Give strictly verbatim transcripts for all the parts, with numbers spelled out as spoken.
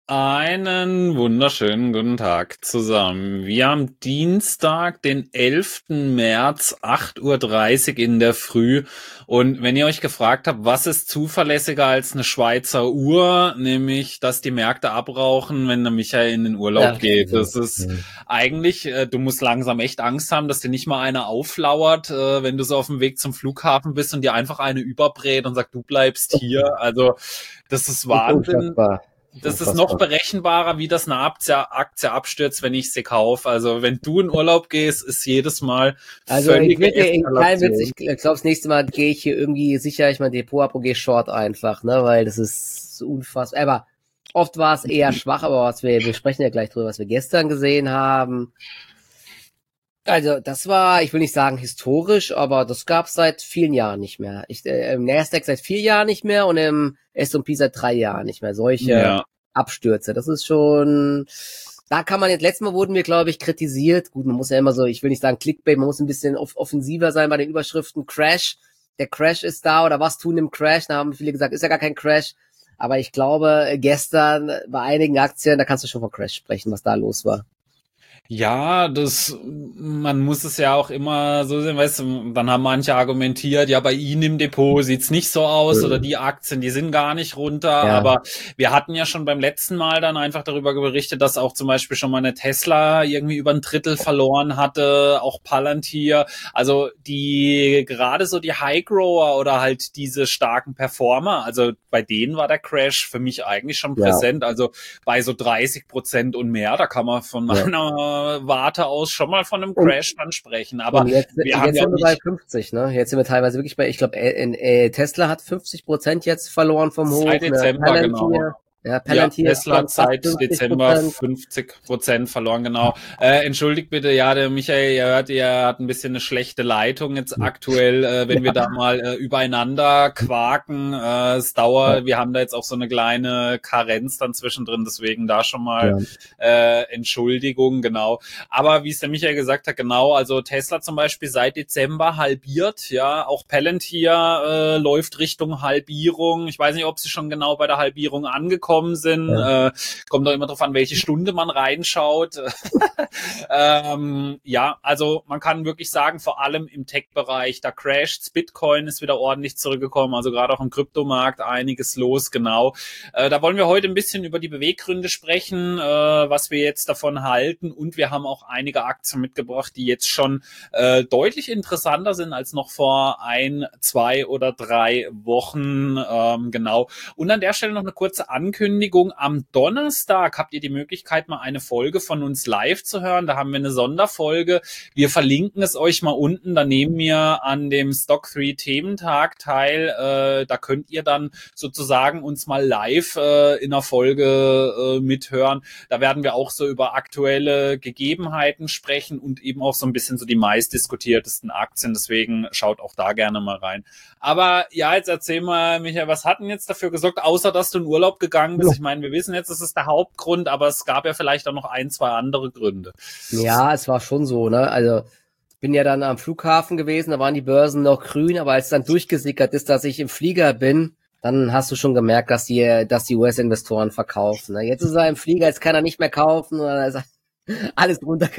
Einen wunderschönen guten Tag zusammen. Wir haben Dienstag, den elften März, acht Uhr dreißig in der Früh. Und wenn ihr euch gefragt habt, was ist zuverlässiger als eine Schweizer Uhr, nämlich, dass die Märkte abrauchen, wenn der Michael in den Urlaub Ja. geht. Das ist Mhm. eigentlich, äh, du musst langsam echt Angst haben, dass dir nicht mal einer auflauert, äh, wenn du so auf dem Weg zum Flughafen bist und dir einfach eine überbrät und sagt, du bleibst hier. Also das ist Wahnsinn. Unfassbar. Das ist noch berechenbarer, wie das eine Aktie, Aktie abstürzt, wenn ich sie kaufe. Also wenn du in Urlaub gehst, ist jedes Mal Also ich völlige würde, kein Witz, Eskalation. ich glaube, das nächste Mal gehe ich hier irgendwie sicher, ich mein Depot ab und gehe short einfach, ne, weil das ist so unfassbar. Aber oft war es eher schwach, aber was wir, wir sprechen ja gleich drüber, was wir gestern gesehen haben. Also das war, ich will nicht sagen historisch, aber das gab's seit vielen Jahren nicht mehr. Ich, äh, im Nasdaq seit vier Jahren nicht mehr und im S und P seit drei Jahren nicht mehr. Solche Ja. Abstürze. Das ist schon, da kann man jetzt, letztes Mal wurden wir, glaube ich, kritisiert. Gut, man muss ja immer so, ich will nicht sagen Clickbait, man muss ein bisschen off- offensiver sein bei den Überschriften. Crash, der Crash ist da oder was tun im Crash? Da haben viele gesagt, ist ja gar kein Crash. Aber ich glaube, gestern bei einigen Aktien, da kannst du schon von Crash sprechen, was da los war. Ja, das, man muss es ja auch immer so sehen, weißt du, dann haben manche argumentiert, ja, bei Ihnen im Depot sieht's nicht so aus oder die Aktien, die sind gar nicht runter, Ja. aber wir hatten ja schon beim letzten Mal dann einfach darüber berichtet, dass auch zum Beispiel schon mal eine Tesla irgendwie über ein Drittel verloren hatte, auch Palantir, also die, gerade so die High-Grower oder halt diese starken Performer, also bei denen war der Crash für mich eigentlich schon Ja. präsent, also bei so dreißig Prozent und mehr, da kann man von Ja. meiner Warte aus schon mal von einem Crash dann sprechen. Aber und jetzt, wir haben jetzt ja sind auch wir bei nicht, fünfzig, ne? Jetzt sind wir teilweise wirklich bei, ich glaube, äh, äh, Tesla hat fünfzig Prozent jetzt verloren vom Hoch. seit Ne? Dezember, Palantir, genau. ja, Ja, Palantir ist Tesla schon hat fast seit fünfzig Dezember Prozent. fünfzig Prozent verloren, genau. Äh, entschuldigt bitte, ja, der Michael, ihr hört, ihr hat ein bisschen eine schlechte Leitung jetzt aktuell, äh, wenn wir da mal äh, übereinander quaken. Äh, es dauert, wir haben da jetzt auch so eine kleine Karenz dann zwischendrin, deswegen da schon mal äh, Entschuldigung, genau. Aber wie es der Michael gesagt hat, genau, also Tesla zum Beispiel seit Dezember halbiert, ja, auch Palantir äh, läuft Richtung Halbierung. Ich weiß nicht, ob sie schon genau bei der Halbierung angekommen sind. Ja. Äh, kommt doch immer drauf an, welche Stunde man reinschaut. ähm, ja, also man kann wirklich sagen, vor allem im Tech-Bereich, da crasht's. Bitcoin ist wieder ordentlich zurückgekommen, also gerade auch im Kryptomarkt einiges los, genau. Äh, da wollen wir heute ein bisschen über die Beweggründe sprechen, äh, was wir jetzt davon halten, und wir haben auch einige Aktien mitgebracht, die jetzt schon äh, deutlich interessanter sind als noch vor ein, zwei oder drei Wochen, ähm, genau. Und an der Stelle noch eine kurze Ankündigung. Am Donnerstag habt ihr die Möglichkeit, mal eine Folge von uns live zu hören. Da haben wir eine Sonderfolge. Wir verlinken es euch mal unten. Da nehmen wir an dem Stock drei Thementag teil. Äh, da könnt ihr dann sozusagen uns mal live äh, in einer Folge äh, mithören. Da werden wir auch so über aktuelle Gegebenheiten sprechen und eben auch so ein bisschen so die meistdiskutiertesten Aktien. Deswegen schaut auch da gerne mal rein. Aber ja, jetzt erzähl mal, Michael, was hat denn jetzt dafür gesorgt, außer dass du in Urlaub gegangen bist? Ich meine, wir wissen jetzt, das ist der Hauptgrund, aber es gab ja vielleicht auch noch ein, zwei andere Gründe. Ja, es war schon so, ne? Also ich bin ja dann am Flughafen gewesen, da waren die Börsen noch grün, aber als es dann durchgesickert ist, dass ich im Flieger bin, dann hast du schon gemerkt, dass die, dass die U S-Investoren verkaufen. Ne? Jetzt ist er im Flieger, jetzt kann er nicht mehr kaufen, oder ist alles drunter.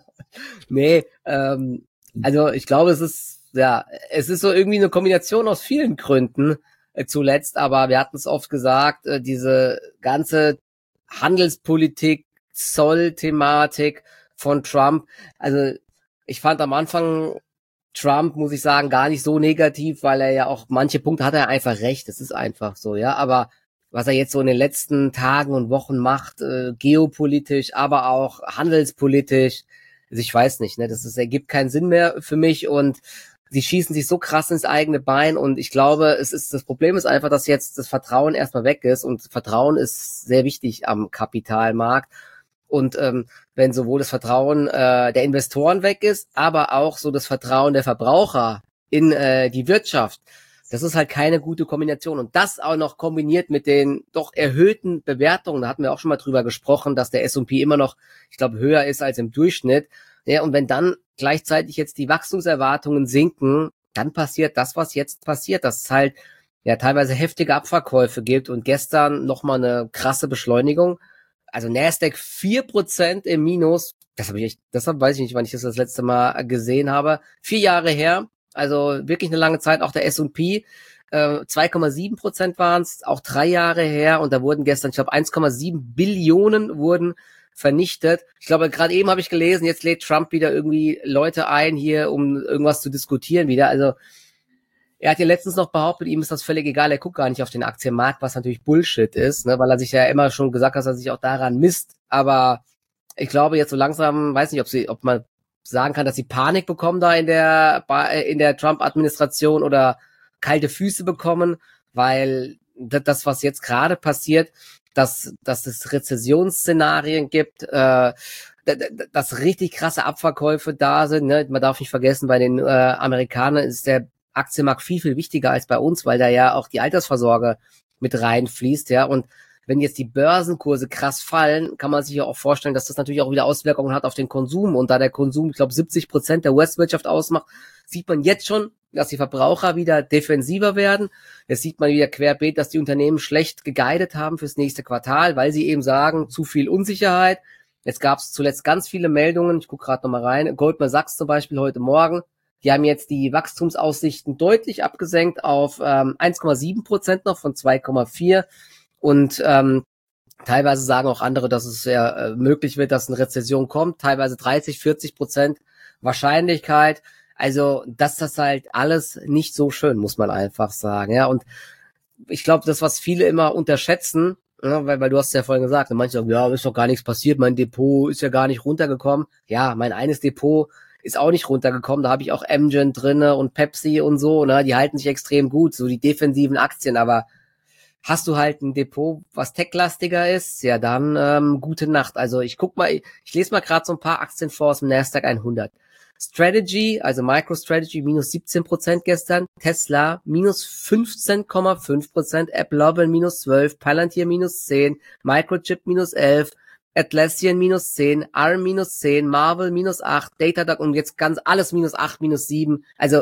Nee, ähm, also ich glaube, es ist, ja, es ist so irgendwie eine Kombination aus vielen Gründen äh, zuletzt, aber wir hatten es oft gesagt, äh, diese ganze Handelspolitik, Zollthematik von Trump, also ich fand am Anfang Trump, muss ich sagen, gar nicht so negativ, weil er ja auch, manche Punkte hat er einfach recht, das ist einfach so, ja, aber was er jetzt so in den letzten Tagen und Wochen macht, äh, geopolitisch, aber auch handelspolitisch, also ich weiß nicht, ne, das ist, ergibt keinen Sinn mehr für mich und sie schießen sich so krass ins eigene Bein und ich glaube, es ist, das Problem ist einfach, dass jetzt das Vertrauen erstmal weg ist und Vertrauen ist sehr wichtig am Kapitalmarkt. Und ähm, wenn sowohl das Vertrauen äh, der Investoren weg ist, aber auch so das Vertrauen der Verbraucher in äh, die Wirtschaft, das ist halt keine gute Kombination. Und das auch noch kombiniert mit den doch erhöhten Bewertungen, da hatten wir auch schon mal drüber gesprochen, dass der S und P immer noch, ich glaube, höher ist als im Durchschnitt. Ja, und wenn dann gleichzeitig jetzt die Wachstumserwartungen sinken, dann passiert das, was jetzt passiert, dass es halt ja teilweise heftige Abverkäufe gibt und gestern nochmal eine krasse Beschleunigung. also Nasdaq vier Prozent im Minus. Das habe ich echt, deshalb weiß ich nicht, wann ich das das letzte Mal gesehen habe. Vier Jahre her, also wirklich eine lange Zeit. Auch der S und P, äh, zwei Komma sieben Prozent waren es, auch drei Jahre her. Und da wurden gestern, ich glaube, eins Komma sieben Billionen wurden vernichtet. Ich glaube, gerade eben habe ich gelesen, jetzt lädt Trump wieder irgendwie Leute ein hier, um irgendwas zu diskutieren wieder. Also er hat ja letztens noch behauptet, ihm ist das völlig egal, er guckt gar nicht auf den Aktienmarkt, was natürlich Bullshit ist, ne, weil er sich ja immer schon gesagt hat, dass er sich auch daran misst. Aber ich glaube jetzt so langsam, weiß nicht, ob sie, ob man sagen kann, dass sie Panik bekommen da in der in der Trump-Administration oder kalte Füße bekommen, weil das, was jetzt gerade passiert, dass, dass es Rezessionsszenarien gibt, äh, dass richtig krasse Abverkäufe da sind. Ne? Man darf nicht vergessen, bei den äh, Amerikanern ist der Aktienmarkt viel, viel wichtiger als bei uns, weil da ja auch die Altersvorsorge mit reinfließt, ja, und wenn jetzt die Börsenkurse krass fallen, kann man sich ja auch vorstellen, dass das natürlich auch wieder Auswirkungen hat auf den Konsum. Und da der Konsum, ich glaube, siebzig Prozent der U S-Wirtschaft ausmacht, sieht man jetzt schon, dass die Verbraucher wieder defensiver werden. Jetzt sieht man wieder querbeet, dass die Unternehmen schlecht geguidet haben fürs nächste Quartal, weil sie eben sagen, zu viel Unsicherheit. Jetzt gab es zuletzt ganz viele Meldungen, ich gucke gerade nochmal rein, Goldman Sachs zum Beispiel heute Morgen, die haben jetzt die Wachstumsaussichten deutlich abgesenkt auf ähm, eins Komma sieben Prozent noch von zwei Komma vier. Und ähm, teilweise sagen auch andere, dass es sehr äh, möglich wird, dass eine Rezession kommt. Teilweise dreißig, vierzig Prozent Wahrscheinlichkeit. Also das ist halt alles nicht so schön, muss man einfach sagen. Ja, und ich glaube, das, was viele immer unterschätzen, ja, weil, weil du hast ja vorhin gesagt, manche sagen, ja, ist doch gar nichts passiert, mein Depot ist ja gar nicht runtergekommen. Ja, mein eines Depot ist auch nicht runtergekommen. Da habe ich auch Amgen drinne und Pepsi und so. Ne, die halten sich extrem gut, so die defensiven Aktien, aber hast du halt ein Depot, was techlastiger ist, ja dann ähm, gute Nacht. Also ich guck mal, ich lese mal gerade so ein paar Aktien vor aus dem Nasdaq hundert. Strategy, also MicroStrategy, minus siebzehn Prozent gestern. Tesla, minus fünfzehn Komma fünf Prozent. AppLovin, minus zwölf. Palantir, minus zehn. Microchip, minus elf. Atlassian, minus zehn. Arm, minus zehn. Marvel, minus acht. Datadog und jetzt ganz alles minus acht, minus sieben. Also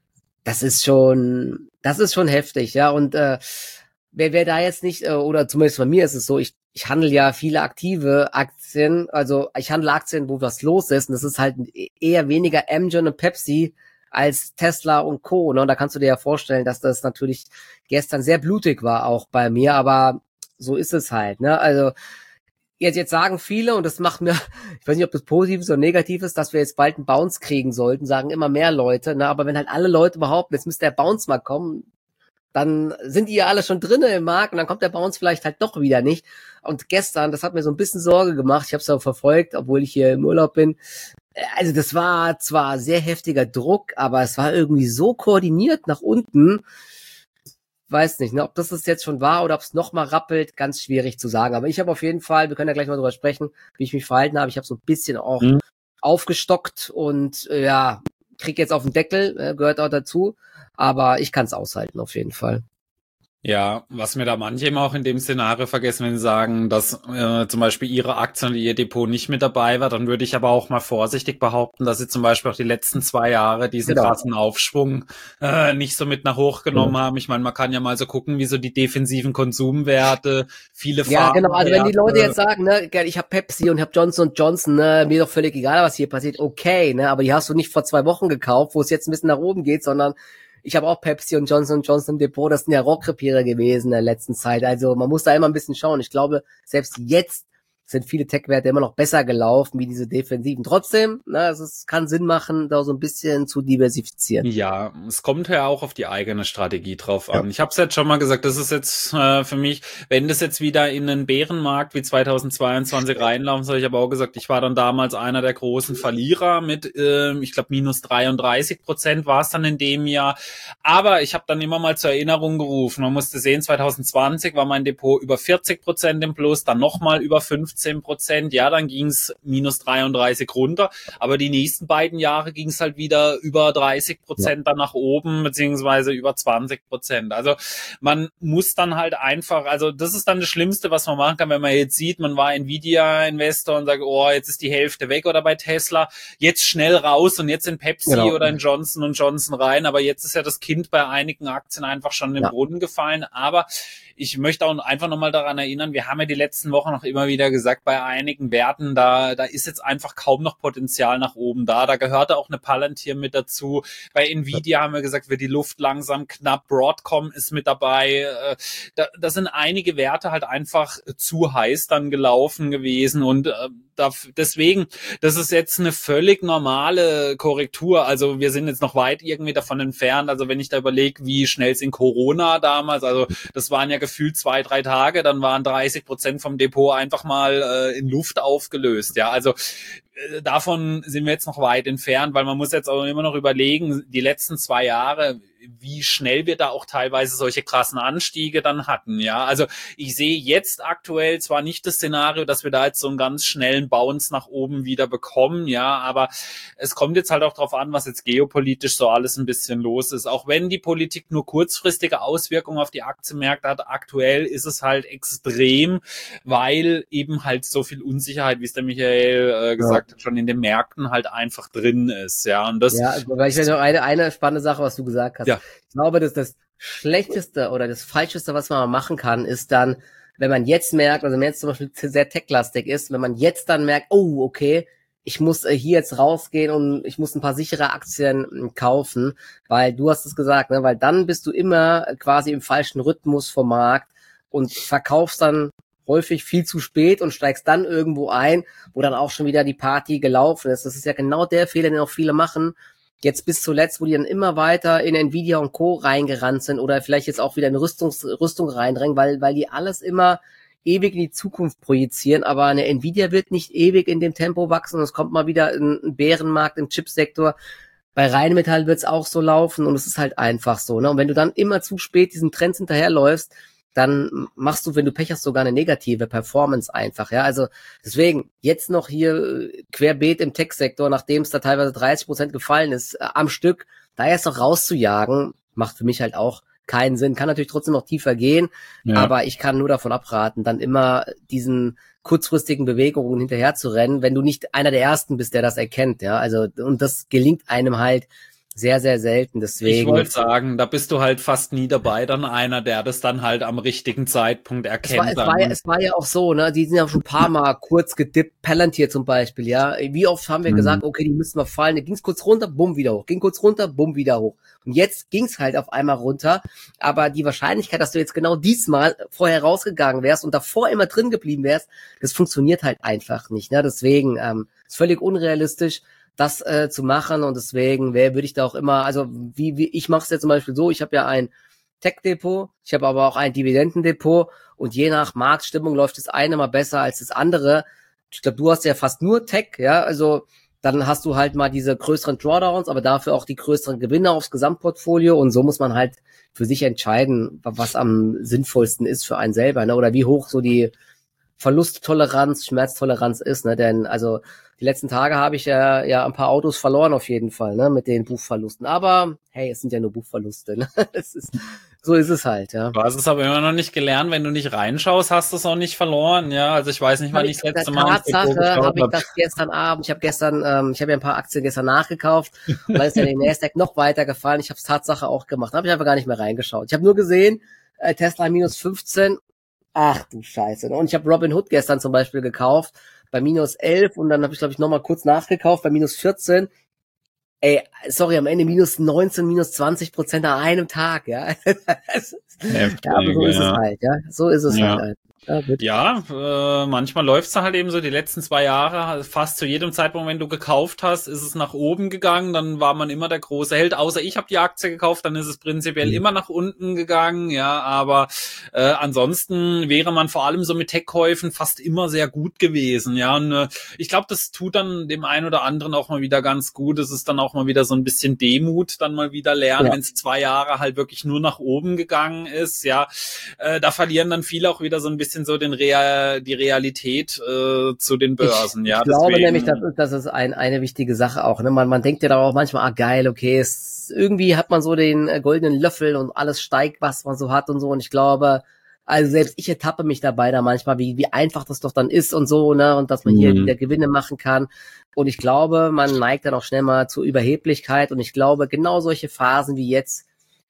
das ist schon, das ist schon heftig, ja. Und äh, Wer, wer da jetzt nicht, oder zumindest bei mir ist es so, ich, ich handle ja viele aktive Aktien, also ich handle Aktien, wo was los ist, und das ist halt eher weniger Amgen und Pepsi als Tesla und Co. Ne? Und da kannst du dir ja vorstellen, dass das natürlich gestern sehr blutig war, auch bei mir, aber so ist es halt, ne? Also jetzt, jetzt sagen viele, und das macht mir, ich weiß nicht, ob das positiv ist oder negativ ist, dass wir jetzt bald einen Bounce kriegen sollten, sagen immer mehr Leute, ne? Aber wenn halt alle Leute behaupten, jetzt müsste der Bounce mal kommen, dann sind die ja alle schon drinne im Markt und dann kommt der Bounce vielleicht halt doch wieder nicht. Und gestern, das hat mir so ein bisschen Sorge gemacht, ich habe es auch verfolgt, obwohl ich hier im Urlaub bin. Also das war zwar sehr heftiger Druck, aber es war irgendwie so koordiniert nach unten. Weiß nicht, ne, ob das es jetzt schon war oder ob es nochmal rappelt, ganz schwierig zu sagen. Aber ich habe auf jeden Fall, wir können ja gleich mal drüber sprechen, wie ich mich verhalten habe. Ich habe so ein bisschen auch mhm. aufgestockt und äh, ja, krieg jetzt auf den Deckel, äh, gehört auch dazu. Aber ich kann es aushalten, auf jeden Fall. Ja, was mir da manche immer auch in dem Szenario vergessen, wenn sie sagen, dass äh, zum Beispiel ihre Aktien oder ihr Depot nicht mit dabei war, dann würde ich aber auch mal vorsichtig behaupten, dass sie zum Beispiel auch die letzten zwei Jahre diesen genau. krassen Aufschwung äh, nicht so mit nach hoch genommen ja. haben. Ich meine, man kann ja mal so gucken, wie so die defensiven Konsumwerte, viele Farben. Ja, genau, also wenn die Leute jetzt sagen, ne, ich habe Pepsi und ich habe Johnson und Johnson, ne, mir doch völlig egal, was hier passiert, okay, ne, aber die hast du nicht vor zwei Wochen gekauft, wo es jetzt ein bisschen nach oben geht, sondern ich habe auch Pepsi und Johnson und Johnson im Depot, das sind ja Rohrkrepierer gewesen in der letzten Zeit. Also man muss da immer ein bisschen schauen. Ich glaube, selbst jetzt sind viele Tech-Werte immer noch besser gelaufen wie diese Defensiven. Trotzdem, ne, es ist, kann Sinn machen, da so ein bisschen zu diversifizieren. Ja, es kommt ja auch auf die eigene Strategie drauf an. Ja. Ich habe es jetzt schon mal gesagt, das ist jetzt äh, für mich, wenn das jetzt wieder in einen Bärenmarkt wie zweitausendzweiundzwanzig reinlaufen soll, ich habe auch gesagt, ich war dann damals einer der großen Verlierer mit, äh, ich glaube, minus dreiunddreißig Prozent war es dann in dem Jahr. Aber ich habe dann immer mal zur Erinnerung gerufen, man musste sehen, zweitausendzwanzig war mein Depot über vierzig Prozent im Plus, dann nochmal über fünfzehn Prozent, ja, dann ging es minus dreiunddreißig runter, aber die nächsten beiden Jahre ging es halt wieder über dreißig Prozent dann nach oben, beziehungsweise über zwanzig Prozent. Also man muss dann halt einfach, also das ist dann das Schlimmste, was man machen kann, wenn man jetzt sieht, man war Nvidia-Investor und sagt, oh, jetzt ist die Hälfte weg, oder bei Tesla, jetzt schnell raus und jetzt in Pepsi genau. oder in Johnson und Johnson rein, aber jetzt ist ja das Kind bei einigen Aktien einfach schon in den ja. Brunnen gefallen, aber ich möchte auch einfach nochmal daran erinnern, wir haben ja die letzten Wochen noch immer wieder gesagt, bei einigen Werten, da, da ist jetzt einfach kaum noch Potenzial nach oben da. Da gehörte auch eine Palantir mit dazu. Bei Nvidia haben wir gesagt, wird die Luft langsam knapp. Broadcom ist mit dabei. Da, da sind einige Werte halt einfach zu heiß dann gelaufen gewesen und äh, da, deswegen, das ist jetzt eine völlig normale Korrektur. Also wir sind jetzt noch weit irgendwie davon entfernt. Also wenn ich da überlege, wie schnell es in Corona damals, also das waren ja gefühlt zwei, drei Tage, dann waren dreißig Prozent vom Depot einfach mal äh, in Luft aufgelöst. Ja, also äh, davon sind wir jetzt noch weit entfernt, weil man muss jetzt auch immer noch überlegen, die letzten zwei Jahre, wie schnell wir da auch teilweise solche krassen Anstiege dann hatten, ja. Also ich sehe jetzt aktuell zwar nicht das Szenario, dass wir da jetzt so einen ganz schnellen Bounce nach oben wieder bekommen, ja, aber es kommt jetzt halt auch drauf an, was jetzt geopolitisch so alles ein bisschen los ist. Auch wenn die Politik nur kurzfristige Auswirkungen auf die Aktienmärkte hat, aktuell ist es halt extrem, weil eben halt so viel Unsicherheit, wie es der Michael äh, gesagt ja. hat, schon in den Märkten halt einfach drin ist, ja. Und das ja, weil ich noch eine, eine spannende Sache, was du gesagt hast. Ja. Ich glaube, dass das Schlechteste oder das Falscheste, was man machen kann, ist dann, wenn man jetzt merkt, also wenn man jetzt zum Beispiel sehr techlastig ist, wenn man jetzt dann merkt, oh, okay, ich muss hier jetzt rausgehen und ich muss ein paar sichere Aktien kaufen, weil du hast es gesagt, ne, weil dann bist du immer quasi im falschen Rhythmus vom Markt und verkaufst dann häufig viel zu spät und steigst dann irgendwo ein, wo dann auch schon wieder die Party gelaufen ist. Das ist ja genau der Fehler, den auch viele machen. Jetzt bis zuletzt, wo die dann immer weiter in Nvidia und Co. reingerannt sind oder vielleicht jetzt auch wieder in Rüstungs, Rüstung reindrängen, weil, weil die alles immer ewig in die Zukunft projizieren, aber eine Nvidia wird nicht ewig in dem Tempo wachsen und es kommt mal wieder ein, ein Bärenmarkt im Chipsektor. Bei Rheinmetall wird es auch so laufen und es ist halt einfach so, ne? Und wenn du dann immer zu spät diesen Trends hinterherläufst, dann machst du, wenn du Pech hast, sogar eine negative Performance einfach, ja, also deswegen, jetzt noch hier querbeet im Tech-Sektor, nachdem es da teilweise dreißig Prozent gefallen ist, äh, am Stück, da jetzt noch rauszujagen, macht für mich halt auch keinen Sinn, kann natürlich trotzdem noch tiefer gehen, ja. Aber ich kann nur davon abraten, dann immer diesen kurzfristigen Bewegungen hinterher zu rennen, wenn du nicht einer der Ersten bist, der das erkennt, ja, also, und das gelingt einem halt sehr, sehr selten, deswegen. Ich wollte sagen, da bist du halt fast nie dabei, dann einer, der das dann halt am richtigen Zeitpunkt erkennt. Es war, es war, ja, es war ja auch so, ne, die sind ja schon ein paar Mal kurz gedippt, Palantir zum Beispiel, ja. Wie oft haben wir mhm. gesagt, okay, die müssen mal fallen, da ging's kurz runter, bumm, wieder hoch, ging kurz runter, bumm, wieder hoch. Und jetzt ging's halt auf einmal runter, aber die Wahrscheinlichkeit, dass du jetzt genau diesmal vorher rausgegangen wärst und davor immer drin geblieben wärst, das funktioniert halt einfach nicht, ne, deswegen, ähm, ist völlig unrealistisch, das äh, zu machen und deswegen wer würde ich da auch immer, also wie, wie ich mache es jetzt zum Beispiel so, ich habe ja ein Tech-Depot, ich habe aber auch ein Dividendendepot und je nach Marktstimmung läuft das eine mal besser als das andere. Ich glaube, du hast ja fast nur Tech, ja, also dann hast du halt mal diese größeren Drawdowns, aber dafür auch die größeren Gewinne aufs Gesamtportfolio und so muss man halt für sich entscheiden, was am sinnvollsten ist für einen selber, ne, oder wie hoch so die Verlusttoleranz, Schmerztoleranz ist, ne, denn also die letzten Tage habe ich ja ja ein paar Autos verloren auf jeden Fall, ne, mit den Buchverlusten. Aber hey, es sind ja nur Buchverluste, ne? Es ist, so ist es halt, ja. Du hast es aber immer noch nicht gelernt, wenn du nicht reinschaust, hast du es auch nicht verloren, ja. Also ich weiß nicht, wann ich das letzte Mal Tatsache habe ich das gestern Abend. Ich habe gestern, ähm, ich habe ja ein paar Aktien gestern nachgekauft und dann ist ja der Nasdaq noch weiter gefallen. Ich habe es Tatsache auch gemacht, habe ich einfach gar nicht mehr reingeschaut. Ich habe nur gesehen, äh, Tesla minus fünfzehn. Ach du Scheiße. Und ich habe Robinhood gestern zum Beispiel gekauft bei minus elf und dann habe ich, glaube ich, nochmal kurz nachgekauft bei minus vierzehn. Ey, sorry, am Ende minus neunzehn, minus zwanzig Prozent an einem Tag, ja. Heftig, ja, aber so ist ja. es halt, ja. So ist es ja. halt. Ja, ja äh, manchmal läuft's da halt eben so, die letzten zwei Jahre, fast zu jedem Zeitpunkt, wenn du gekauft hast, ist es nach oben gegangen, dann war man immer der große Held, außer ich habe die Aktie gekauft, dann ist es prinzipiell mhm. immer nach unten gegangen, ja, aber äh, ansonsten wäre man vor allem so mit Tech-Käufen fast immer sehr gut gewesen, ja, und äh, ich glaube, das tut dann dem einen oder anderen auch mal wieder ganz gut, es ist dann auch mal wieder so ein bisschen Demut, dann mal wieder lernen, ja. wenn es zwei Jahre halt wirklich nur nach oben gegangen ist, ja, äh, da verlieren dann viele auch wieder so ein bisschen so den Real, die Realität äh, zu den Börsen. Ich, ja, ich glaube nämlich, das ist, das ist ein, eine wichtige Sache auch. Ne? Man, man denkt ja da auch manchmal, ah geil, okay, es, irgendwie hat man so den äh, goldenen Löffel und alles steigt, was man so hat und so. Und ich glaube, also selbst ich ertappe mich dabei da manchmal, wie, wie einfach das doch dann ist und so, ne, und dass man hier mhm. wieder Gewinne machen kann. Und ich glaube, man neigt dann auch schnell mal zur Überheblichkeit. Und ich glaube, genau solche Phasen wie jetzt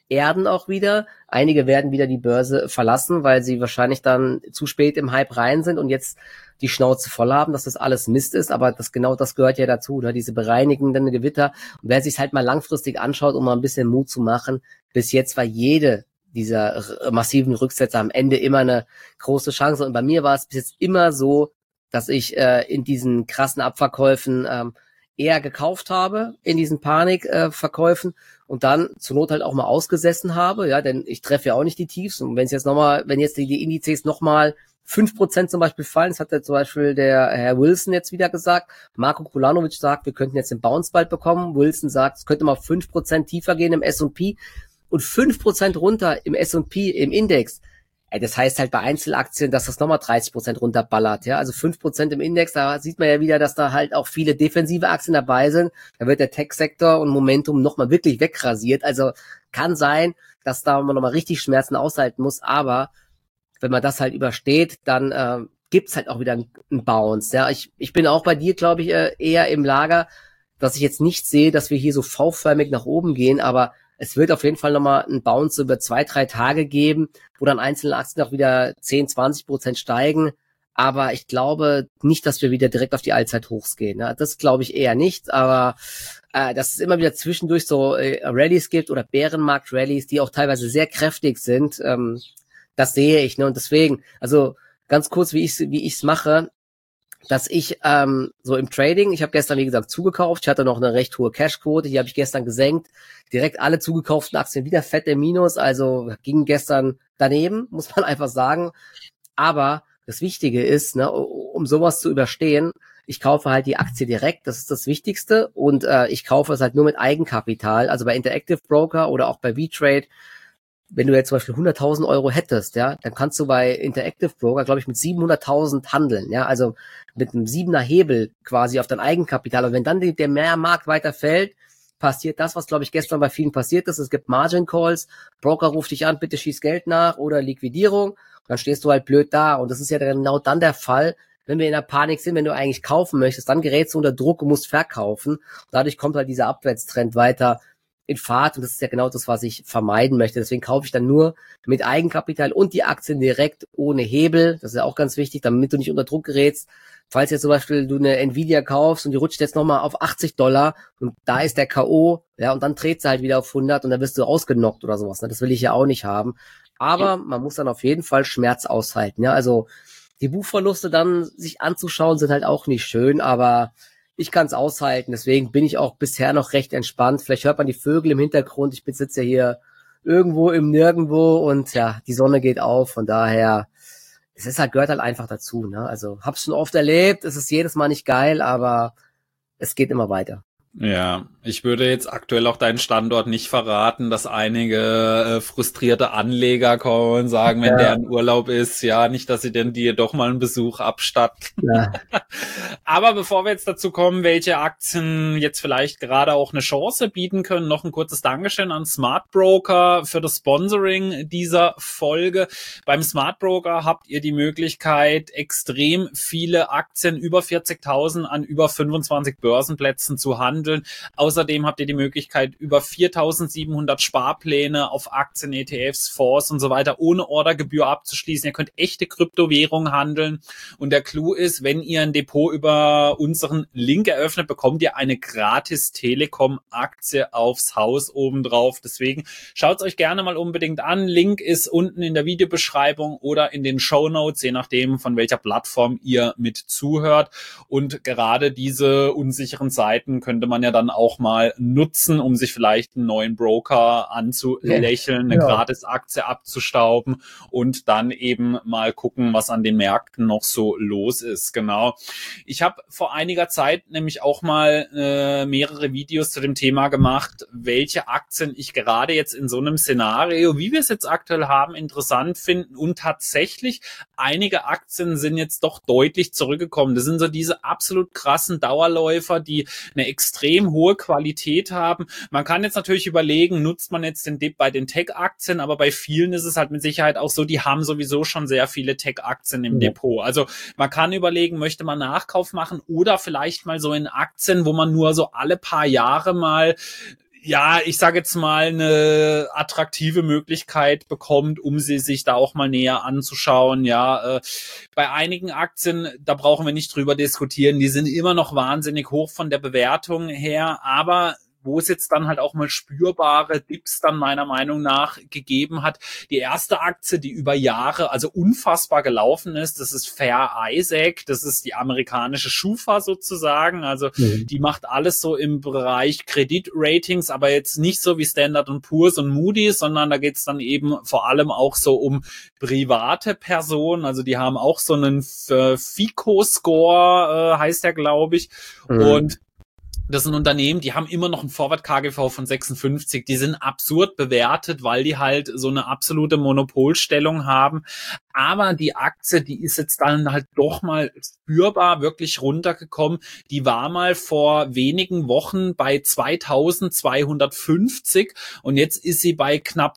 erden auch wieder. Einige werden wieder die Börse verlassen, weil sie wahrscheinlich dann zu spät im Hype rein sind und jetzt die Schnauze voll haben, dass das alles Mist ist, aber das genau das gehört ja dazu, oder? Diese bereinigenden Gewitter. Und wer sich halt mal langfristig anschaut, um mal ein bisschen Mut zu machen, bis jetzt war jede dieser r- massiven Rücksätze am Ende immer eine große Chance. Und bei mir war es bis jetzt immer so, dass ich äh, in diesen krassen Abverkäufen ähm, eher gekauft habe, in diesen Panikverkäufen äh, Verkäufen und dann zur Not halt auch mal ausgesessen habe, ja, denn ich treffe ja auch nicht die Tiefs. Und wenn es jetzt nochmal, wenn jetzt die, die Indizes nochmal fünf Prozent zum Beispiel fallen, das hat ja zum Beispiel der Herr Wilson jetzt wieder gesagt, Marko Kulanovic sagt, wir könnten jetzt den Bounce bald bekommen, Wilson sagt, es könnte mal fünf Prozent tiefer gehen im S und P und fünf Prozent runter im S und P, im Index. Das heißt halt bei Einzelaktien, dass das nochmal dreißig Prozent runterballert, ja, also fünf Prozent im Index, da sieht man ja wieder, dass da halt auch viele defensive Aktien dabei sind, da wird der Tech-Sektor und Momentum nochmal wirklich wegrasiert, also kann sein, dass da man nochmal richtig Schmerzen aushalten muss, aber wenn man das halt übersteht, dann äh, gibt's halt auch wieder einen, einen Bounce, ja, ich ich bin auch bei dir, glaube ich, äh, eher im Lager, dass ich jetzt nicht sehe, dass wir hier so V-förmig nach oben gehen, aber es wird auf jeden Fall nochmal einen Bounce über zwei, drei Tage geben, wo dann einzelne Aktien auch wieder zehn, zwanzig Prozent steigen. Aber ich glaube nicht, dass wir wieder direkt auf die Allzeithochs gehen. Ne? Das glaube ich eher nicht. Aber äh, dass es immer wieder zwischendurch so äh, Rallyes gibt oder Bärenmarkt-Rallyes, die auch teilweise sehr kräftig sind, ähm, das sehe ich. Ne? Und deswegen, also ganz kurz, wie ich wie ich's mache, dass ich ähm, so im Trading, ich habe gestern, wie gesagt, zugekauft, ich hatte noch eine recht hohe Cashquote, die habe ich gestern gesenkt, direkt alle zugekauften Aktien wieder fett im Minus, also ging gestern daneben, muss man einfach sagen, aber das Wichtige ist, ne, um sowas zu überstehen, ich kaufe halt die Aktie direkt, das ist das Wichtigste und äh, ich kaufe es halt nur mit Eigenkapital, also bei Interactive Broker oder auch bei V-Trade. Wenn du jetzt zum Beispiel hunderttausend Euro hättest, ja, dann kannst du bei Interactive Broker, glaube ich, mit siebenhunderttausend handeln, ja, also mit einem siebener Hebel quasi auf dein Eigenkapital. Und wenn dann die, der Mehrmarkt weiter fällt, passiert das, was, glaube ich, gestern bei vielen passiert ist. Es gibt Margin Calls, Broker ruft dich an, bitte schieß Geld nach oder Liquidierung. Und dann stehst du halt blöd da. Und das ist ja genau dann der Fall, wenn wir in der Panik sind, wenn du eigentlich kaufen möchtest, dann gerätst du unter Druck und musst verkaufen. Und dadurch kommt halt dieser Abwärtstrend weiter in Fahrt und das ist ja genau das, was ich vermeiden möchte. Deswegen kaufe ich dann nur mit Eigenkapital und die Aktien direkt ohne Hebel. Das ist ja auch ganz wichtig, damit du nicht unter Druck gerätst. Falls jetzt zum Beispiel du eine Nvidia kaufst und die rutscht jetzt nochmal auf achtzig Dollar und da ist der K O, ja, und dann dreht sie halt wieder auf hundert und dann wirst du ausgenockt oder sowas. Ne? Das will ich ja auch nicht haben. Aber man muss dann auf jeden Fall Schmerz aushalten. Ja, also die Buchverluste dann sich anzuschauen sind halt auch nicht schön, aber ich kann es aushalten, deswegen bin ich auch bisher noch recht entspannt. Vielleicht hört man die Vögel im Hintergrund. Ich sitze ja hier irgendwo im Nirgendwo und ja, die Sonne geht auf. Von daher, es ist halt, gehört halt einfach dazu. Ne? Also hab's schon oft erlebt, es ist jedes Mal nicht geil, aber es geht immer weiter. Ja, ich würde jetzt aktuell auch deinen Standort nicht verraten, dass einige äh, frustrierte Anleger kommen und sagen, wenn ja. der in Urlaub ist, ja, nicht, dass sie denn dir doch mal einen Besuch abstatten. Ja. Aber bevor wir jetzt dazu kommen, welche Aktien jetzt vielleicht gerade auch eine Chance bieten können, noch ein kurzes Dankeschön an Smart Broker für das Sponsoring dieser Folge. Beim Smart Broker habt ihr die Möglichkeit, extrem viele Aktien über vierzigtausend an über fünfundzwanzig Börsenplätzen zu handeln. Außerdem habt ihr die Möglichkeit, über viertausendsiebenhundert Sparpläne auf Aktien, E T Fs, Fonds und so weiter ohne Ordergebühr abzuschließen. Ihr könnt echte Kryptowährungen handeln. Und der Clou ist, wenn ihr ein Depot über unseren Link eröffnet, bekommt ihr eine gratis Telekom-Aktie aufs Haus obendrauf. Deswegen schaut es euch gerne mal unbedingt an. Link ist unten in der Videobeschreibung oder in den Shownotes, je nachdem, von welcher Plattform ihr mit zuhört. Und gerade diese unsicheren Zeiten könnte man ja dann auch mal nutzen, um sich vielleicht einen neuen Broker anzulächeln, eine ja. Gratis-Aktie abzustauben und dann eben mal gucken, was an den Märkten noch so los ist. Genau. Ich habe vor einiger Zeit nämlich auch mal äh, mehrere Videos zu dem Thema gemacht, welche Aktien ich gerade jetzt in so einem Szenario, wie wir es jetzt aktuell haben, interessant finden. Und tatsächlich, einige Aktien sind jetzt doch deutlich zurückgekommen. Das sind so diese absolut krassen Dauerläufer, die eine extrem hohe Qualität haben. Man kann jetzt natürlich überlegen, nutzt man jetzt den Dip bei den Tech-Aktien, aber bei vielen ist es halt mit Sicherheit auch so, die haben sowieso schon sehr viele Tech-Aktien im ja. Depot. Also man kann überlegen, möchte man Nachkauf machen oder vielleicht mal so in Aktien, wo man nur so alle paar Jahre mal ja, ich sage jetzt mal, eine attraktive Möglichkeit bekommt, um sie sich da auch mal näher anzuschauen. Ja, äh, bei einigen Aktien, da brauchen wir nicht drüber diskutieren, die sind immer noch wahnsinnig hoch von der Bewertung her, aber wo es jetzt dann halt auch mal spürbare Dips dann meiner Meinung nach gegeben hat. Die erste Aktie, die über Jahre also unfassbar gelaufen ist, das ist Fair Isaac, das ist die amerikanische Schufa sozusagen, also mhm. die macht alles so im Bereich Kreditratings, aber jetzt nicht so wie Standard and Poor's und Moody's, sondern da geht es dann eben vor allem auch so um private Personen, also die haben auch so einen FICO-Score, äh, heißt der, glaube ich, mhm. und das sind Unternehmen, die haben immer noch einen Forward-K G V von sechsundfünfzig. Die sind absurd bewertet, weil die halt so eine absolute Monopolstellung haben. Aber die Aktie, die ist jetzt dann halt doch mal spürbar wirklich runtergekommen. Die war mal vor wenigen Wochen bei zweitausendzweihundertfünfzig und jetzt ist sie bei knapp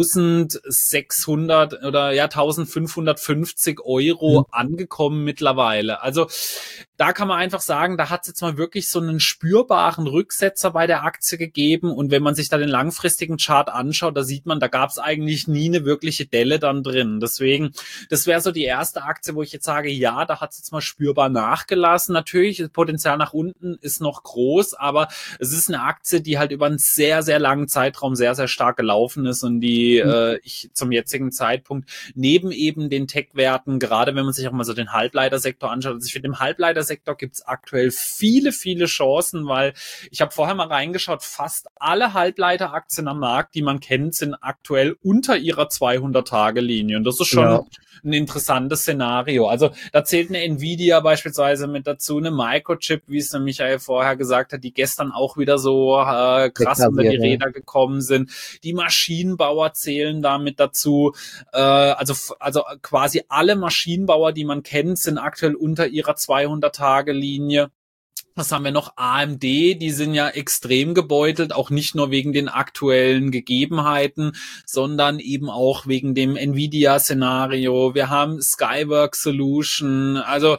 eintausendsechshundert oder ja eintausendfünfhundertfünfzig Euro mhm. angekommen mittlerweile. Also da kann man einfach sagen, da hat es jetzt mal wirklich so einen spürbaren Rücksetzer bei der Aktie gegeben. Und wenn man sich da den langfristigen Chart anschaut, da sieht man, da gab es eigentlich nie eine wirkliche Delle dann drin. Deswegen, das wäre so die erste Aktie, wo ich jetzt sage, ja, da hat es jetzt mal spürbar nachgelassen. Natürlich, das Potenzial nach unten ist noch groß, aber es ist eine Aktie, die halt über einen sehr, sehr langen Zeitraum sehr, sehr stark gelaufen ist und die mhm. äh, ich zum jetzigen Zeitpunkt neben eben den Tech-Werten, gerade wenn man sich auch mal so den Halbleitersektor anschaut, also ich finde, im Halbleitersektor gibt es aktuell viele, viele Chancen, weil ich habe vorher mal reingeschaut, fast alle Halbleiteraktien am Markt, die man kennt, sind aktuell unter ihrer zweihundert-Tage-Linie und das ist schon ja. ein interessantes Szenario. Also da zählt eine Nvidia beispielsweise mit dazu, eine Microchip, wie es der Michael vorher gesagt hat, die gestern auch wieder so äh, krass unter die Räder gekommen sind. Die Maschinenbauer zählen da mit dazu. Äh, also, also quasi alle Maschinenbauer, die man kennt, sind aktuell unter ihrer zweihundert-Tage-Linie. Was haben wir noch? A M D, die sind ja extrem gebeutelt, auch nicht nur wegen den aktuellen Gegebenheiten, sondern eben auch wegen dem Nvidia-Szenario. Wir haben Skywork Solution, also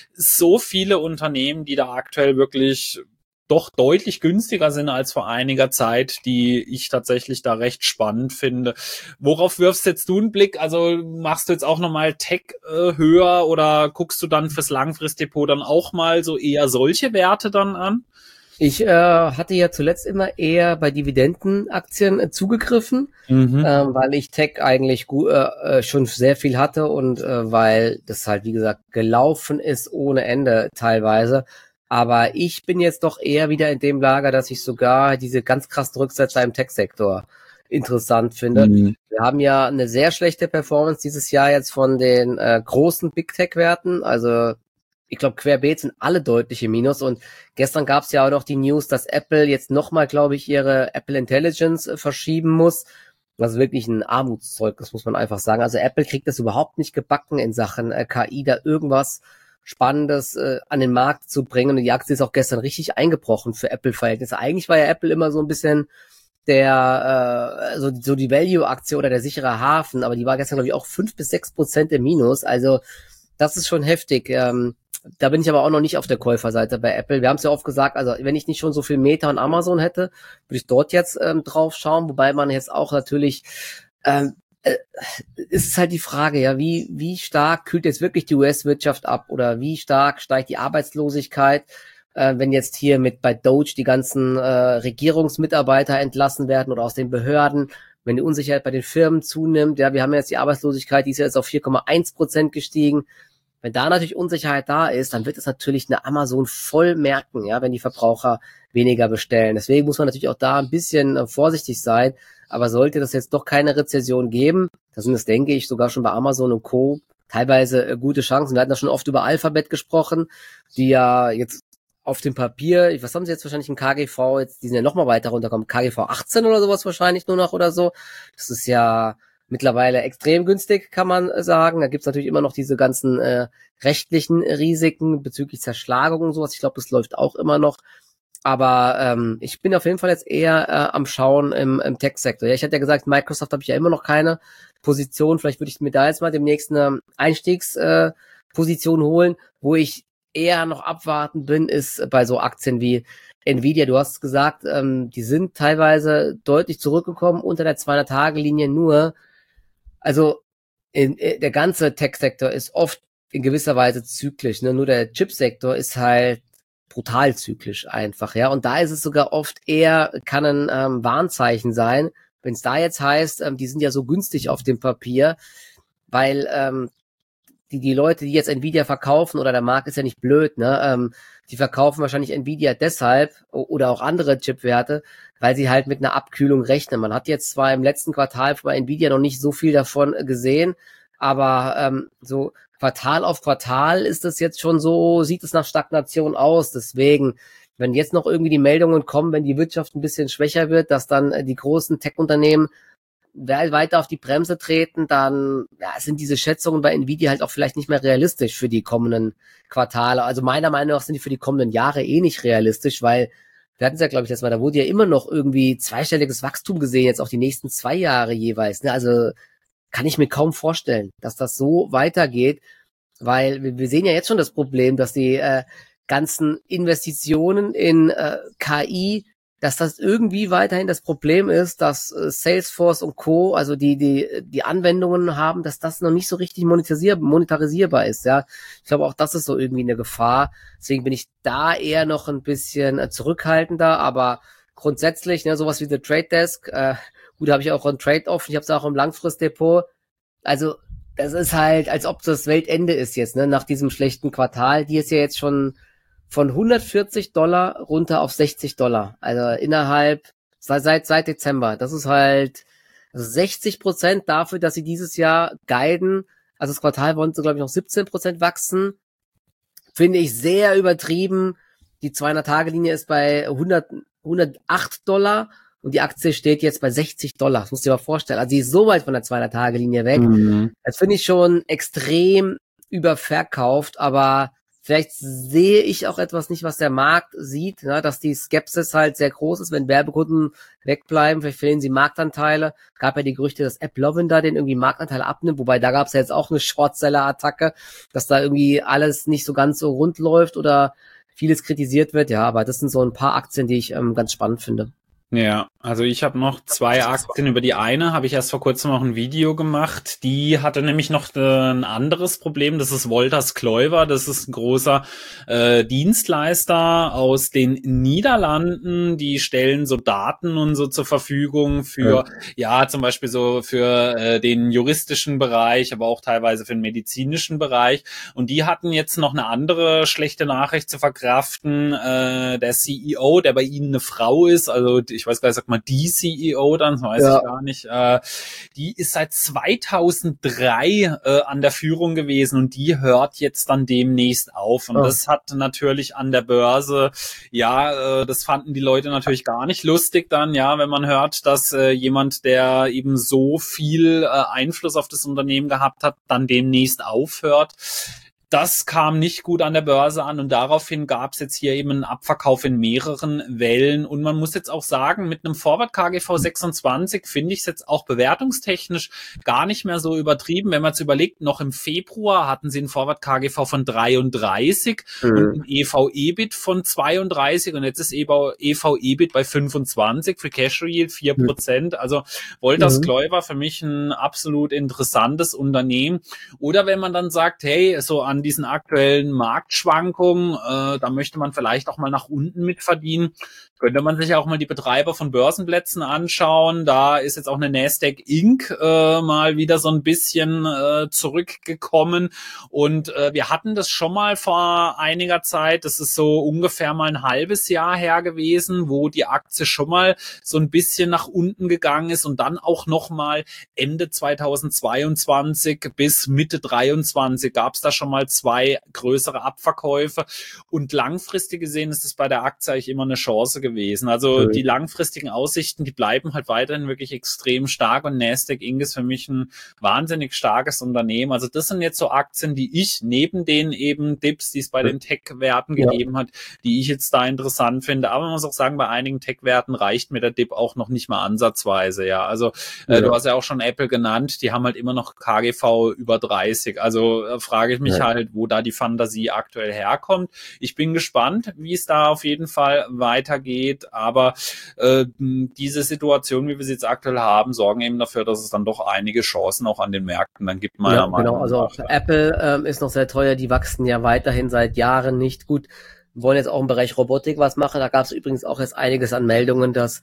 so viele Unternehmen, die da aktuell wirklich doch deutlich günstiger sind als vor einiger Zeit, die ich tatsächlich da recht spannend finde. Worauf wirfst jetzt du einen Blick? Also machst du jetzt auch nochmal Tech äh, höher oder guckst du dann fürs Langfristdepot dann auch mal so eher solche Werte dann an? Ich äh, hatte ja zuletzt immer eher bei Dividendenaktien äh, zugegriffen, mhm. ähm, weil ich Tech eigentlich gu- äh, schon sehr viel hatte und äh, weil das halt, wie gesagt, gelaufen ist ohne Ende teilweise. Aber ich bin jetzt doch eher wieder in dem Lager, dass ich sogar diese ganz krassen Rücksetzer im Tech-Sektor interessant finde. Mhm. Wir haben ja eine sehr schlechte Performance dieses Jahr jetzt von den äh, großen Big-Tech-Werten. Also ich glaube, querbeet sind alle deutlich im Minus. Und gestern gab es ja auch noch die News, dass Apple jetzt nochmal, glaube ich, ihre Apple Intelligence äh, verschieben muss. Das ist wirklich ein Armutszeugnis, muss man einfach sagen. Also Apple kriegt das überhaupt nicht gebacken in Sachen äh, K I, da irgendwas Spannendes äh, an den Markt zu bringen. Und die Aktie ist auch gestern richtig eingebrochen für Apple-Verhältnisse. Eigentlich war ja Apple immer so ein bisschen der äh, so, so die Value-Aktie oder der sichere Hafen, aber die war gestern, glaube ich, auch fünf bis sechs Prozent im Minus. Also das ist schon heftig. Ähm, da bin ich aber auch noch nicht auf der Käuferseite bei Apple. Wir haben es ja oft gesagt, also wenn ich nicht schon so viel Meta und Amazon hätte, würde ich dort jetzt ähm, drauf schauen, wobei man jetzt auch natürlich ähm, ist es halt die Frage, ja, wie wie stark kühlt jetzt wirklich die U S-Wirtschaft ab oder wie stark steigt die Arbeitslosigkeit, äh, wenn jetzt hier mit bei Doge die ganzen äh, Regierungsmitarbeiter entlassen werden oder aus den Behörden, wenn die Unsicherheit bei den Firmen zunimmt, ja, wir haben jetzt die Arbeitslosigkeit, die ist jetzt auf vier Komma eins Prozent gestiegen. Wenn da natürlich Unsicherheit da ist, dann wird es natürlich eine Amazon voll merken, ja, wenn die Verbraucher weniger bestellen. Deswegen muss man natürlich auch da ein bisschen äh, vorsichtig sein. Aber sollte das jetzt doch keine Rezession geben, da sind es, denke ich, sogar schon bei Amazon und Co. teilweise äh, gute Chancen. Wir hatten da schon oft über Alphabet gesprochen, die ja jetzt auf dem Papier, was haben sie jetzt wahrscheinlich im K G V, jetzt, die sind ja noch mal weiter runtergekommen, K G V achtzehn oder sowas wahrscheinlich nur noch oder so. Das ist ja mittlerweile extrem günstig, kann man sagen. Da gibt's natürlich immer noch diese ganzen äh, rechtlichen Risiken bezüglich Zerschlagung und sowas. Ich glaube, das läuft auch immer noch. Aber ähm, ich bin auf jeden Fall jetzt eher äh, am Schauen im, im Tech-Sektor. Ja, ich hatte ja gesagt, Microsoft habe ich ja immer noch keine Position. Vielleicht würde ich mir da jetzt mal demnächst eine Einstiegsposition äh, holen. Wo ich eher noch abwarten bin, ist bei so Aktien wie Nvidia, du hast gesagt, ähm, die sind teilweise deutlich zurückgekommen unter der zweihundert-Tage-Linie nur. Also in, in, der ganze Tech-Sektor ist oft in gewisser Weise zyklisch, ne? Nur der Chip-Sektor ist halt brutal zyklisch einfach, ja. Und da ist es sogar oft eher, kann ein ähm, Warnzeichen sein, wenn es da jetzt heißt, ähm, die sind ja so günstig auf dem Papier, weil ähm, die die Leute, die jetzt Nvidia verkaufen, oder der Markt ist ja nicht blöd, ne? Ähm, die verkaufen wahrscheinlich Nvidia deshalb oder auch andere Chipwerte, weil sie halt mit einer Abkühlung rechnen. Man hat jetzt zwar im letzten Quartal bei Nvidia noch nicht so viel davon gesehen, aber ähm, so Quartal auf Quartal ist das jetzt schon so, sieht es nach Stagnation aus. Deswegen, wenn jetzt noch irgendwie die Meldungen kommen, wenn die Wirtschaft ein bisschen schwächer wird, dass dann äh, die großen Tech-Unternehmen weiter auf die Bremse treten, dann ja, sind diese Schätzungen bei Nvidia halt auch vielleicht nicht mehr realistisch für die kommenden Quartale. Also meiner Meinung nach sind die für die kommenden Jahre eh nicht realistisch, weil wir hatten es ja, glaube ich, das Mal, da wurde ja immer noch irgendwie zweistelliges Wachstum gesehen, jetzt auch die nächsten zwei Jahre jeweils. Ne? Also kann ich mir kaum vorstellen, dass das so weitergeht, weil wir, wir sehen ja jetzt schon das Problem, dass die äh, ganzen Investitionen in äh, K I, dass das irgendwie weiterhin das Problem ist, dass äh, Salesforce und Co., also die die die Anwendungen haben, dass das noch nicht so richtig monetarisierbar, monetarisierbar ist, ja. Ich glaube, auch das ist so irgendwie eine Gefahr. Deswegen bin ich da eher noch ein bisschen äh, zurückhaltender, aber grundsätzlich, ne, sowas wie The Trade Desk, äh, gut, habe ich auch ein Trade offen, ich habe es auch im Langfristdepot. Also, das ist halt, als ob das Weltende ist jetzt, ne, nach diesem schlechten Quartal. Die ist ja jetzt schon von hundertvierzig Dollar runter auf sechzig Dollar. Also innerhalb, seit, seit Dezember. Das ist halt also sechzig Prozent dafür, dass sie dieses Jahr guiden. Also das Quartal wollen sie, glaube ich, noch siebzehn Prozent wachsen. Finde ich sehr übertrieben. Die zweihundert-Tage-Linie ist bei hundert, hundertacht Dollar und die Aktie steht jetzt bei sechzig Dollar. Das musst du dir mal vorstellen. Also sie ist so weit von der zweihundert-Tage-Linie weg. Mhm. Das finde ich schon extrem überverkauft, aber vielleicht sehe ich auch etwas nicht, was der Markt sieht, ne, dass die Skepsis halt sehr groß ist, wenn Werbekunden wegbleiben, vielleicht verlieren sie Marktanteile. Es gab ja die Gerüchte, dass AppLovin da den irgendwie Marktanteile abnimmt, wobei da gab es ja jetzt auch eine Shortseller-Attacke, dass da irgendwie alles nicht so ganz so rund läuft oder vieles kritisiert wird. Ja, aber das sind so ein paar Aktien, die ich ähm, ganz spannend finde. Ja, also ich habe noch zwei Aktien. Über die eine habe ich erst vor kurzem noch ein Video gemacht. Die hatte nämlich noch äh, ein anderes Problem. Das ist Wolters Kluwer. Das ist ein großer äh, Dienstleister aus den Niederlanden. Die stellen so Daten und so zur Verfügung für, ja, ja zum Beispiel so für äh, den juristischen Bereich, aber auch teilweise für den medizinischen Bereich. Und die hatten jetzt noch eine andere schlechte Nachricht zu verkraften. Äh, der C E O, der bei ihnen eine Frau ist, also ich weiß gar nicht, sag mal die C E O dann, das weiß ja. ich gar nicht, äh, die ist seit zweitausenddrei äh, an der Führung gewesen und die hört jetzt dann demnächst auf und oh. das hat natürlich an der Börse, ja, äh, das fanden die Leute natürlich gar nicht lustig dann, ja, wenn man hört, dass äh, jemand, der eben so viel äh, Einfluss auf das Unternehmen gehabt hat, dann demnächst aufhört. Das kam nicht gut an der Börse an und daraufhin gab es jetzt hier eben einen Abverkauf in mehreren Wellen und man muss jetzt auch sagen, mit einem Forward K G V sechsundzwanzig finde ich es jetzt auch bewertungstechnisch gar nicht mehr so übertrieben. Wenn man jetzt überlegt, noch im Februar hatten sie einen Forward K G V von dreiunddreißig mhm. und ein E V-E B I T von zweiunddreißig und jetzt ist E V-E B I T bei fünfundzwanzig, Free Cash Yield vier Prozent. Mhm. Also Wolters mhm. Kluwer für mich ein absolut interessantes Unternehmen. Oder wenn man dann sagt, hey, so an diesen aktuellen Marktschwankungen, äh, da möchte man vielleicht auch mal nach unten mitverdienen. Könnte man sich auch mal die Betreiber von Börsenplätzen anschauen. Da ist jetzt auch eine Nasdaq Incorporated äh, mal wieder so ein bisschen äh, zurückgekommen. Und äh, wir hatten das schon mal vor einiger Zeit, das ist so ungefähr mal ein halbes Jahr her gewesen, wo die Aktie schon mal so ein bisschen nach unten gegangen ist und dann auch noch mal Ende zweitausendzweiundzwanzig bis Mitte dreiundzwanzig gab es da schon mal zwei größere Abverkäufe. Und langfristig gesehen ist es bei der Aktie eigentlich immer eine Chance gewesen. Also okay. Die langfristigen Aussichten, die bleiben halt weiterhin wirklich extrem stark und Nasdaq Incorporated ist für mich ein wahnsinnig starkes Unternehmen. Also das sind jetzt so Aktien, die ich neben den eben Dips, die es bei den Tech-Werten ja. gegeben hat, die ich jetzt da interessant finde. Aber man muss auch sagen, bei einigen Tech-Werten reicht mir der Dip auch noch nicht mal ansatzweise. Ja, also ja. Äh, du hast ja auch schon Apple genannt, die haben halt immer noch K G V über dreißig. Also äh, frage ich mich ja. halt, halt, wo da die Fantasie aktuell herkommt. Ich bin gespannt, wie es da auf jeden Fall weitergeht, aber äh, diese Situation, wie wir sie jetzt aktuell haben, sorgen eben dafür, dass es dann doch einige Chancen auch an den Märkten dann gibt, meiner ja, Meinung genau. Also nach. auch Apple ähm, ist noch sehr teuer, die wachsen ja weiterhin seit Jahren nicht gut. Wir wollen jetzt auch im Bereich Robotik was machen. Da gab es übrigens auch jetzt einiges an Meldungen, dass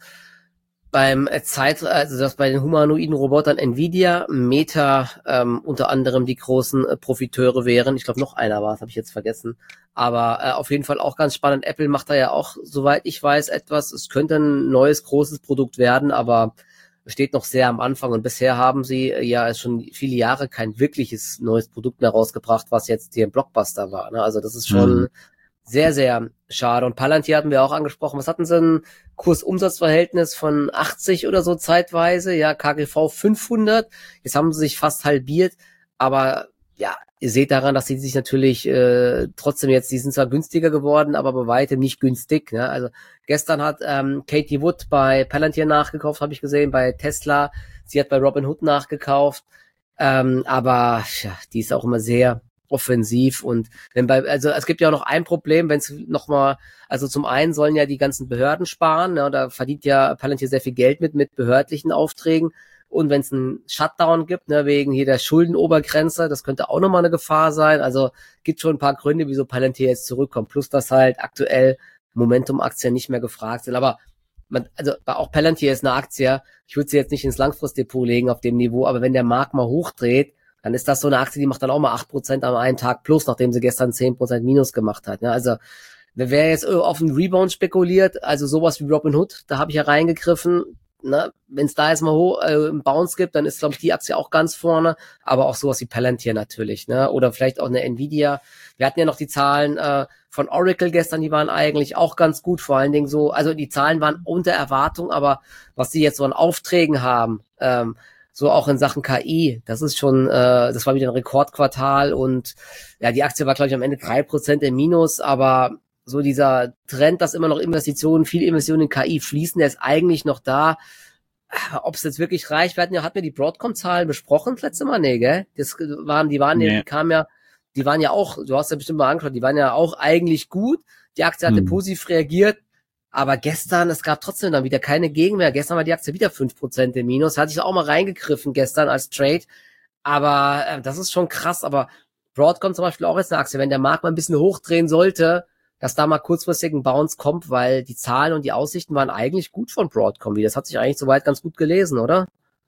beim Zeit, also dass bei den humanoiden Robotern Nvidia, Meta ähm, unter anderem die großen äh, Profiteure wären. Ich glaube, noch einer war es, habe ich jetzt vergessen. Aber äh, auf jeden Fall auch ganz spannend. Apple macht da ja auch, soweit ich weiß, etwas. Es könnte ein neues, großes Produkt werden, aber steht noch sehr am Anfang. Und bisher haben sie äh, ja schon viele Jahre kein wirkliches neues Produkt mehr rausgebracht, was jetzt hier ein Blockbuster war. Ne? Also das ist schon mhm. sehr, sehr schade. Und Palantir hatten wir auch angesprochen. Was hatten sie ein Kursumsatzverhältnis von achtzig oder so zeitweise? Ja, K G V fünfhundert. Jetzt haben sie sich fast halbiert. Aber ja, ihr seht daran, dass sie sich natürlich äh, trotzdem jetzt, die sind zwar günstiger geworden, aber bei weitem nicht günstig. Ne? Also gestern hat ähm, Katie Wood bei Palantir nachgekauft, habe ich gesehen, bei Tesla. Sie hat bei Robinhood nachgekauft. Ähm, aber ja, die ist auch immer sehr offensiv und wenn bei, also es gibt ja auch noch ein Problem, wenn es nochmal, also zum einen sollen ja die ganzen Behörden sparen, ne, da verdient ja Palantir sehr viel Geld mit, mit behördlichen Aufträgen und wenn es einen Shutdown gibt, ne, wegen hier der Schuldenobergrenze, das könnte auch nochmal eine Gefahr sein, also gibt schon ein paar Gründe, wieso Palantir jetzt zurückkommt, plus dass halt aktuell Momentum-Aktien nicht mehr gefragt sind, aber man, also auch Palantir ist eine Aktie, ich würde sie jetzt nicht ins Langfristdepot legen auf dem Niveau, aber wenn der Markt mal hochdreht, dann ist das so eine Aktie, die macht dann auch mal acht Prozent am einen Tag plus, nachdem sie gestern zehn Prozent Minus gemacht hat. Also wer jetzt auf einen Rebound spekuliert, also sowas wie Robinhood, da habe ich ja reingegriffen, ne? Wenn es da jetzt mal hoch, äh, einen Bounce gibt, dann ist, glaube ich, die Aktie auch ganz vorne, aber auch sowas wie Palantir natürlich, ne? Oder vielleicht auch eine Nvidia. Wir hatten ja noch die Zahlen äh, von Oracle gestern, die waren eigentlich auch ganz gut, vor allen Dingen so, also die Zahlen waren unter Erwartung, aber was sie jetzt so an Aufträgen haben, ähm, so auch in Sachen K I, das ist schon, äh, das war wieder ein Rekordquartal und ja, die Aktie war, glaube ich, am Ende drei Prozent im Minus, aber so dieser Trend, dass immer noch Investitionen, viele Investitionen in K I fließen, der ist eigentlich noch da. Ob es jetzt wirklich reicht, wir hatten ja, hatten wir die Broadcom-Zahlen besprochen das letzte Mal? Nee, gell? Das waren, die waren nee. ja, die kamen ja, die waren ja auch, du hast ja bestimmt mal angeschaut, die waren ja auch eigentlich gut, die Aktie hatte hm. positiv reagiert, aber gestern, es gab trotzdem dann wieder keine Gegenwehr. Gestern war die Aktie wieder fünf Prozent im Minus. Hatte ich auch mal reingegriffen gestern als Trade. Aber äh, das ist schon krass. Aber Broadcom zum Beispiel auch jetzt eine Aktie. Wenn der Markt mal ein bisschen hochdrehen sollte, dass da mal kurzfristig ein Bounce kommt, weil die Zahlen und die Aussichten waren eigentlich gut von Broadcom. Das hat sich eigentlich soweit ganz gut gelesen, oder?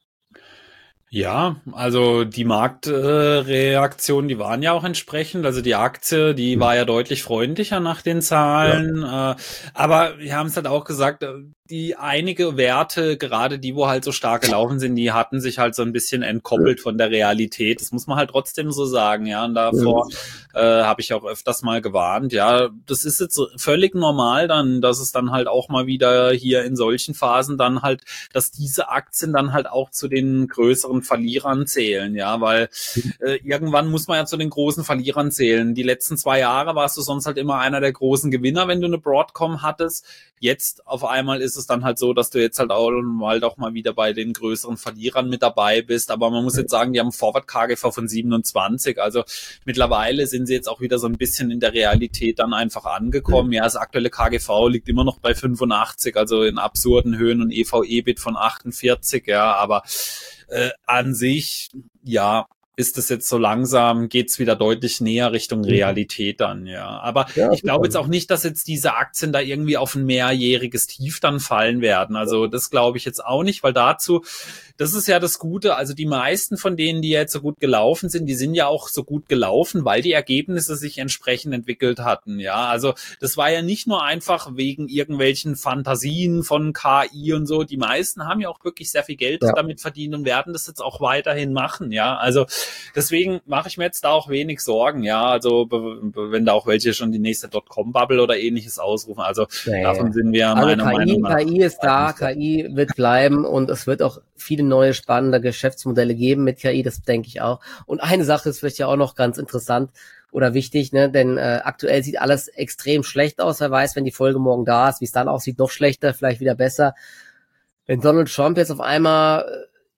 Ja, also die Marktreaktionen, äh, die waren ja auch entsprechend. Also die Aktie, die war ja deutlich freundlicher nach den Zahlen. Ja. Äh, aber wir haben es halt auch gesagt, die einige Werte, gerade die, wo halt so stark gelaufen sind, die hatten sich halt so ein bisschen entkoppelt von der Realität. Das muss man halt trotzdem so sagen, ja. Und davor äh, habe ich auch öfters mal gewarnt. Ja, das ist jetzt so völlig normal dann, dass es dann halt auch mal wieder hier in solchen Phasen dann halt, dass diese Aktien dann halt auch zu den größeren Verlierern zählen, ja, weil äh, irgendwann muss man ja zu den großen Verlierern zählen. Die letzten zwei Jahre warst du sonst halt immer einer der großen Gewinner, wenn du eine Broadcom hattest. Jetzt auf einmal ist es dann halt so, dass du jetzt halt auch mal doch mal wieder bei den größeren Verlierern mit dabei bist. Aber man muss jetzt sagen, die haben Forward K G V von siebenundzwanzig. Also mittlerweile sind sie jetzt auch wieder so ein bisschen in der Realität dann einfach angekommen. Ja, das aktuelle K G V liegt immer noch bei fünfundachtzig, also in absurden Höhen und E V/E B I T von achtundvierzig. Ja, aber äh, an sich, ja, ist es jetzt so langsam, geht's wieder deutlich näher Richtung Realität dann, ja. Aber ja, ich glaube jetzt auch nicht, dass jetzt diese Aktien da irgendwie auf ein mehrjähriges Tief dann fallen werden. Also das glaube ich jetzt auch nicht, weil dazu, das ist ja das Gute, also die meisten von denen, die jetzt so gut gelaufen sind, die sind ja auch so gut gelaufen, weil die Ergebnisse sich entsprechend entwickelt hatten, ja. Also das war ja nicht nur einfach wegen irgendwelchen Fantasien von K I und so. Die meisten haben ja auch wirklich sehr viel Geld ja. damit verdient und werden das jetzt auch weiterhin machen, ja. Also deswegen mache ich mir jetzt da auch wenig Sorgen, ja, also wenn da auch welche schon die nächste Dotcom-Bubble oder ähnliches ausrufen, also nee. davon sind wir also meiner K I, Meinung nach. K I ist da, K I wird bleiben und es wird auch viele neue spannende Geschäftsmodelle geben mit K I, das denke ich auch. Und eine Sache ist vielleicht ja auch noch ganz interessant oder wichtig, ne, denn äh, aktuell sieht alles extrem schlecht aus, wer weiß, wenn die Folge morgen da ist, wie es dann aussieht, noch schlechter, vielleicht wieder besser. Wenn Donald Trump jetzt auf einmal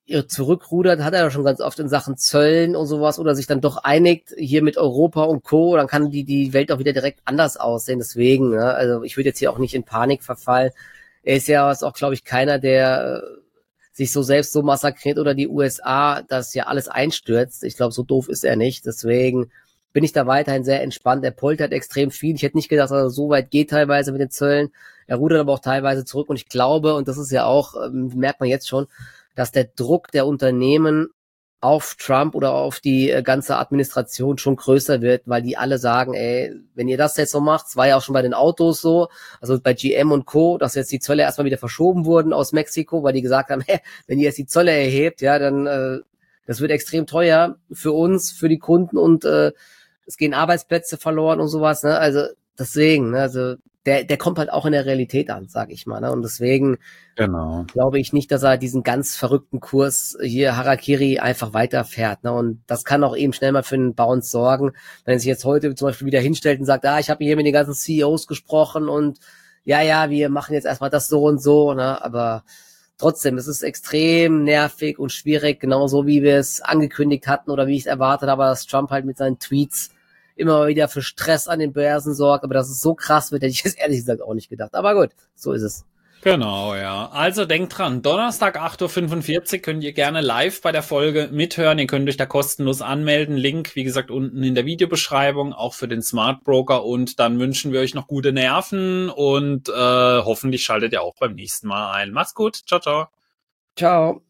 zurückrudert, hat er ja schon ganz oft in Sachen Zöllen und sowas oder sich dann doch einigt hier mit Europa und Co., dann kann die die Welt auch wieder direkt anders aussehen. Deswegen, ne, also ich würde jetzt hier auch nicht in Panik verfallen. Er ist ja auch, glaube ich, keiner, der äh, sich so selbst so massakriert oder die U S A, dass ja alles einstürzt. Ich glaube, so doof ist er nicht. Deswegen bin ich da weiterhin sehr entspannt. Er poltert extrem viel. Ich hätte nicht gedacht, dass er so weit geht teilweise mit den Zöllen. Er rudert aber auch teilweise zurück und ich glaube, und das ist ja auch, ähm, merkt man jetzt schon, dass der Druck der Unternehmen auf Trump oder auf die äh, ganze Administration schon größer wird, weil die alle sagen, ey, wenn ihr das jetzt so macht, es war ja auch schon bei den Autos so, also bei G M und Co., dass jetzt die Zölle erstmal wieder verschoben wurden aus Mexiko, weil die gesagt haben, hey, wenn ihr jetzt die Zölle erhebt, ja, dann äh, das wird extrem teuer für uns, für die Kunden und äh, es gehen Arbeitsplätze verloren und sowas, ne? Also deswegen, ne? Also der der kommt halt auch in der Realität an, sag ich mal, ne? Und deswegen Genau. glaube ich nicht, dass er diesen ganz verrückten Kurs hier Harakiri einfach weiterfährt, ne? Und das kann auch eben schnell mal für einen Bounce sorgen, wenn er sich jetzt heute zum Beispiel wieder hinstellt und sagt, ah, ich habe hier mit den ganzen C E Os gesprochen und ja, ja, wir machen jetzt erstmal das so und so, ne? Aber trotzdem, es ist extrem nervig und schwierig, genauso wie wir es angekündigt hatten oder wie ich es erwartet habe, dass Trump halt mit seinen Tweets immer wieder für Stress an den Börsen sorgt, aber dass es so krass wird, hätte ich jetzt ehrlich gesagt auch nicht gedacht. Aber gut, so ist es. Genau, ja. Also denkt dran, Donnerstag acht Uhr fünfundvierzig könnt ihr gerne live bei der Folge mithören. Ihr könnt euch da kostenlos anmelden. Link, wie gesagt, unten in der Videobeschreibung, auch für den Smart Broker. Und dann wünschen wir euch noch gute Nerven und äh, hoffentlich schaltet ihr auch beim nächsten Mal ein. Macht's gut. Ciao, ciao. Ciao.